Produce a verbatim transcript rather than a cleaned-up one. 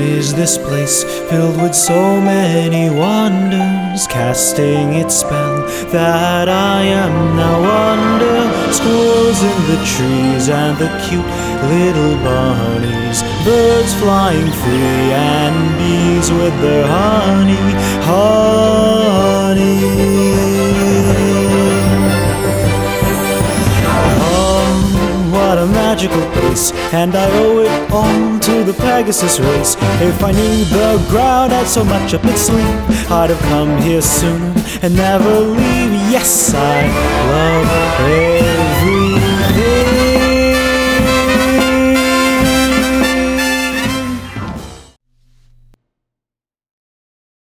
is this place filled with so many wonders, casting its spell that I am now under? Squirrels in the trees and the cute little bunnies, birds flying free and bees with their honey, honey. What a magical place, and I owe it all to the Pegasus race. If I knew the ground had so much up its sleeve, I'd have come here sooner and never leave. Yes, I love it.